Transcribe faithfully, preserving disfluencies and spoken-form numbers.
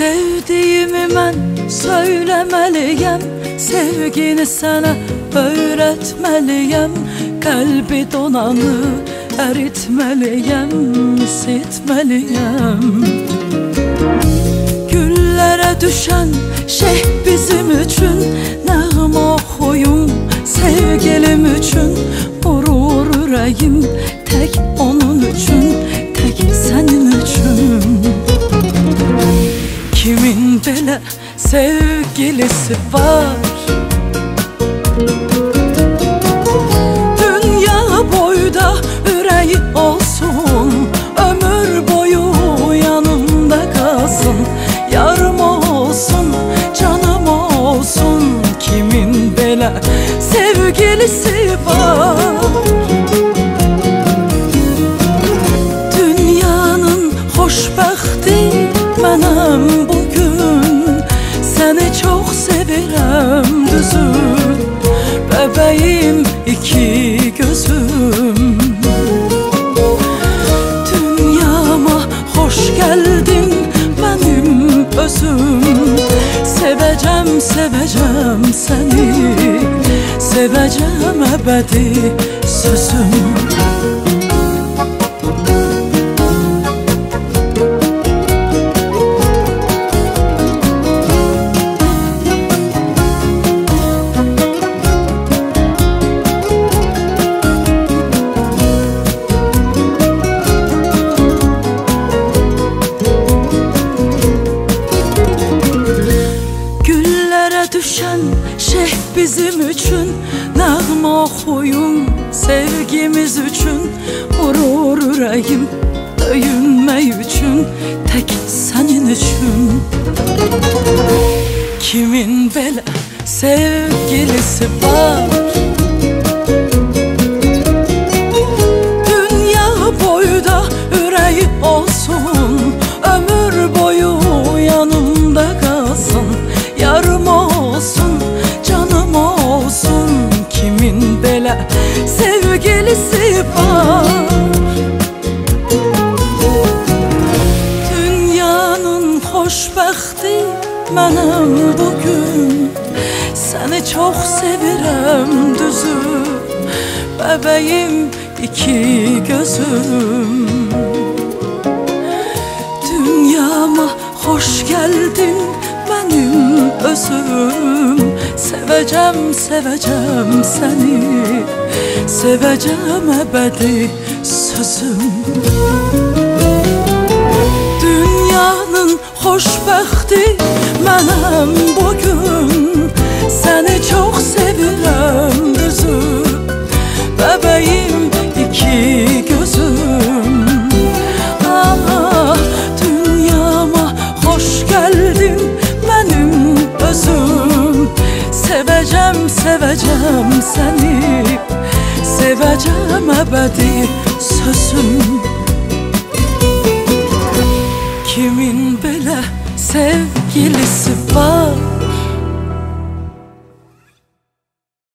Sevdiğimi mən söyləməliyəm, sevgini sənə öyrətməliyəm. Qəlbi donanı əritməliyəm, isitməliyəm. Güllərə düşən şeyh bizim üçün, nəğmə oxuyum sevgilim üçün. Vurur ürəyim tək onun üçün, tək sənin üçün. Kimin belə sevgilisi var? Dünya boyda ürəyi olsun, ömür boyu yanımda qalsın. Yarım olsun, canım olsun. Kimin belə sevgilisi var? Dünyanın xoşbəxti mənəm bugün, səni çox sevirəm düzür, bəbəyim iki gözüm. Dünyama xoş gəldin mənim özüm, sevəcəm, sevəcəm səni, sevəcəm əbədi sözüm. Düşən şeyh bizim üçün, nəğmə oxuyum sevgimiz üçün. Vurur ürəyim döyünmək üçün, tək sənin üçün. Kimin belə sevgilisi var? Dünya boyda ürəyi olsun, ömür boyu yanımda qalsın. Yarım olsun, canım olsun. Kimin belə sevgilisi var? Dünyanın xoşbəxti mənəm bugün, səni çox sevirəm düzür, bəbəyim iki gözüm. Dünyama xoş gəldin mənim özüm, sevəcəm, sevəcəm səni, sevəcəm əbədi sözüm. Dünyanın xoşbəxti mənəm bugün, səni çox sevirəm düzür, bəbəyim iki gözüm. Ah, dünyama xoş gəldin mənim özüm, sevəcəm, sevəcəm səni, sevəcəm əbədi sözüm. Kimin belə sevgilisi var?